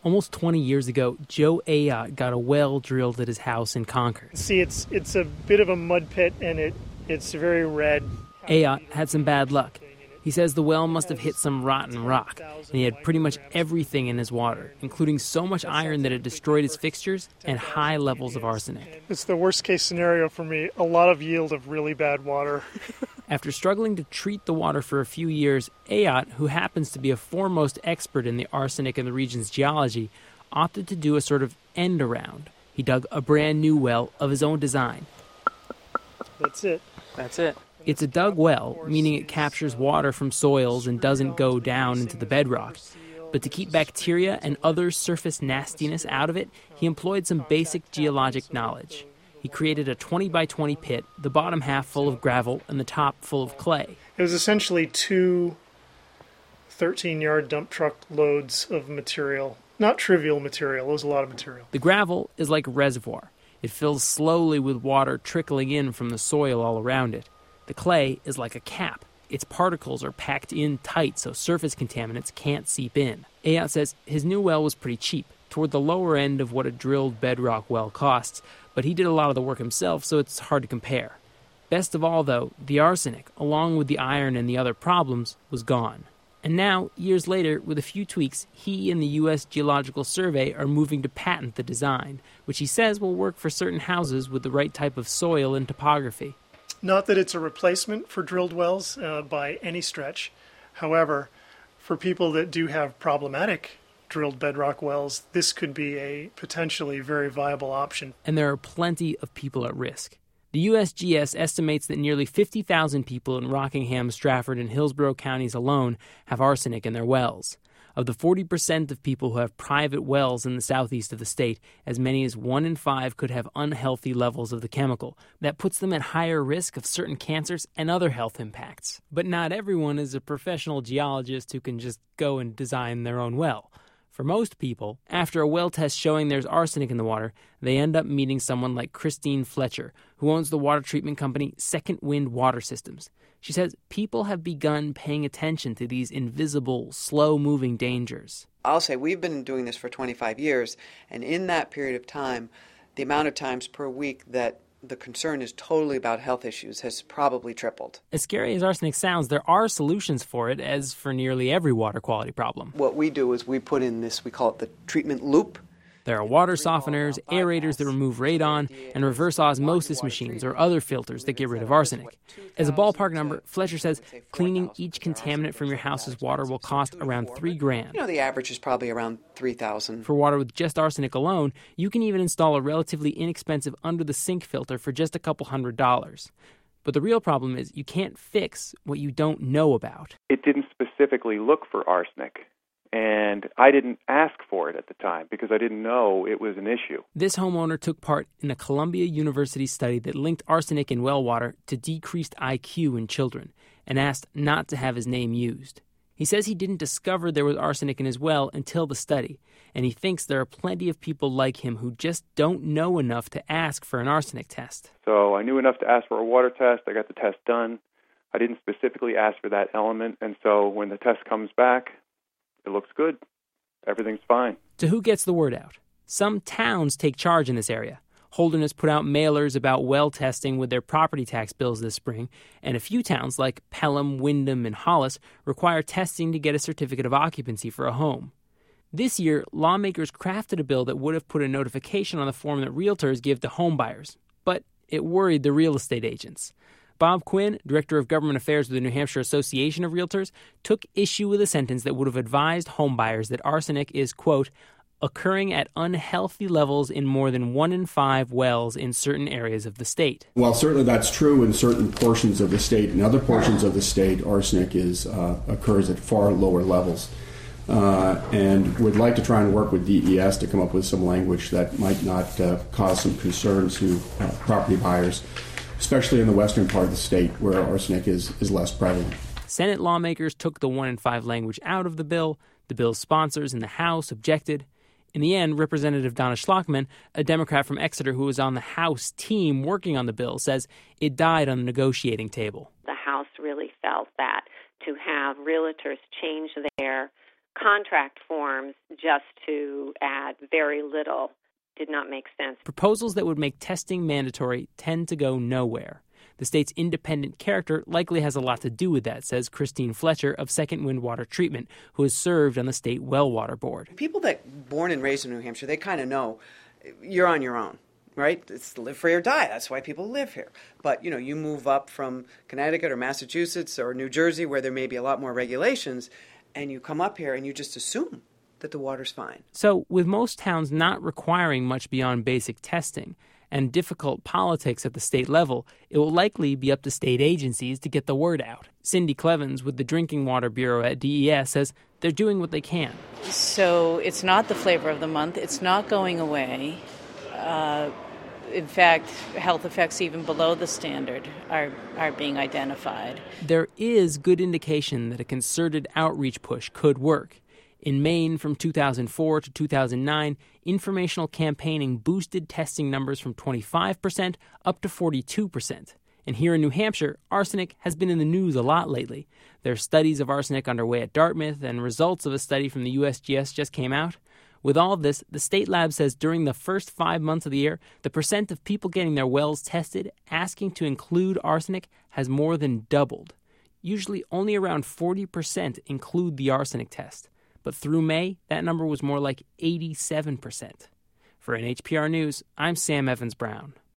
Almost 20 years ago, Joe Ayotte got a well drilled at his house in Concord. See, it's a bit of a mud pit, and it's very red. Ayotte had some bad luck. He says the well must have hit some rotten rock, and he had pretty much everything in his water, including so much iron that it destroyed his fixtures and high levels of arsenic. It's the worst case scenario for me, a lot of yield of really bad water. After struggling to treat the water for a few years, Ayotte, who happens to be a foremost expert in the arsenic and the region's geology, opted to do a sort of end around. He dug a brand new well of his own design. That's it. It's a dug well, meaning it captures water from soils and doesn't go down into the bedrock. But to keep bacteria and other surface nastiness out of it, he employed some basic geologic knowledge. He created a 20 by 20 pit, the bottom half full of gravel and the top full of clay. It was essentially two 13-yard dump truck loads of material. Not trivial material, it was a lot of material. The gravel is like a reservoir. It fills slowly with water trickling in from the soil all around it. The clay is like a cap. Its particles are packed in tight so surface contaminants can't seep in. Ayotte says his new well was pretty cheap, toward the lower end of what a drilled bedrock well costs, but he did a lot of the work himself, so it's hard to compare. Best of all, though, the arsenic, along with the iron and the other problems, was gone. And now, years later, with a few tweaks, he and the U.S. Geological Survey are moving to patent the design, which he says will work for certain houses with the right type of soil and topography. Not that it's a replacement for drilled wells by any stretch. However, for people that do have problematic drilled bedrock wells, this could be a potentially very viable option. And there are plenty of people at risk. The USGS estimates that nearly 50,000 people in Rockingham, Strafford, and Hillsborough counties alone have arsenic in their wells. Of the 40% of people who have private wells in the southeast of the state, as many as 1 in 5 could have unhealthy levels of the chemical. That puts them at higher risk of certain cancers and other health impacts. But not everyone is a professional geologist who can just go and design their own well. For most people, after a well test showing there's arsenic in the water, they end up meeting someone like Christine Fletcher, who owns the water treatment company Second Wind Water Systems. She says people have begun paying attention to these invisible, slow-moving dangers. I'll say we've been doing this for 25 years, and in that period of time, the amount of times per week that the concern is totally about health issues has probably tripled. As scary as arsenic sounds, there are solutions for it, as for nearly every water quality problem. What we do is we put in this, we call it the treatment loop. There are water softeners, aerators that remove radon, and reverse osmosis machines or other filters that get rid of arsenic. As a ballpark number, Fletcher says cleaning each contaminant from your house's water will cost around $3,000. You know, the average is probably around $3,000. For water with just arsenic alone, you can even install a relatively inexpensive under-the-sink filter for just a couple $100s. But the real problem is you can't fix what you don't know about. It didn't specifically look for arsenic. And I didn't ask for it at the time because I didn't know it was an issue. This homeowner took part in a Columbia University study that linked arsenic in well water to decreased IQ in children and asked not to have his name used. He says he didn't discover there was arsenic in his well until the study, and he thinks there are plenty of people like him who just don't know enough to ask for an arsenic test. So I knew enough to ask for a water test. I got the test done. I didn't specifically ask for that element, and so when the test comes back, it looks good. Everything's fine. So who gets the word out? Some towns take charge in this area. Holderness put out mailers about well testing with their property tax bills this spring, and a few towns like Pelham, Windham, and Hollis require testing to get a certificate of occupancy for a home. This year, lawmakers crafted a bill that would have put a notification on the form that realtors give to home buyers, but it worried the real estate agents. Bob Quinn, Director of Government Affairs with the New Hampshire Association of Realtors, took issue with a sentence that would have advised homebuyers that arsenic is, quote, occurring at unhealthy levels in more than 1 in 5 wells in certain areas of the state. Well, certainly that's true in certain portions of the state. In other portions of the state, arsenic occurs at far lower levels. And we'd like to try and work with DES to come up with some language that might not cause some concern to property buyers, especially in the western part of the state where arsenic is less prevalent. Senate lawmakers took the 1 in 5 language out of the bill. The bill's sponsors in the House objected. In the end, Representative Donna Schlockman, a Democrat from Exeter who was on the House team working on the bill, says it died on the negotiating table. The House really felt that to have realtors change their contract forms just to add very little did not make sense. Proposals that would make testing mandatory tend to go nowhere. The state's independent character likely has a lot to do with that, says Christine Fletcher of Second Wind Water Treatment, who has served on the state well water board. People that born and raised in New Hampshire, they kind of know you're on your own, right? It's live free or die. That's why people live here. But, you move up from Connecticut or Massachusetts or New Jersey where there may be a lot more regulations, and you come up here and you just assume that the water's fine. So, with most towns not requiring much beyond basic testing and difficult politics at the state level, it will likely be up to state agencies to get the word out. Cindy Clevens with the Drinking Water Bureau at DES says they're doing what they can. So it's not the flavor of the month. It's not going away. In fact, health effects even below the standard are being identified. There is good indication that a concerted outreach push could work. In Maine, from 2004 to 2009, informational campaigning boosted testing numbers from 25% up to 42%. And here in New Hampshire, arsenic has been in the news a lot lately. There are studies of arsenic underway at Dartmouth, and results of a study from the USGS just came out. With all of this, the state lab says during the first 5 months of the year, the percent of people getting their wells tested asking to include arsenic has more than doubled. Usually only around 40% include the arsenic test. But through May, that number was more like 87%. For NHPR News, I'm Sam Evans-Brown.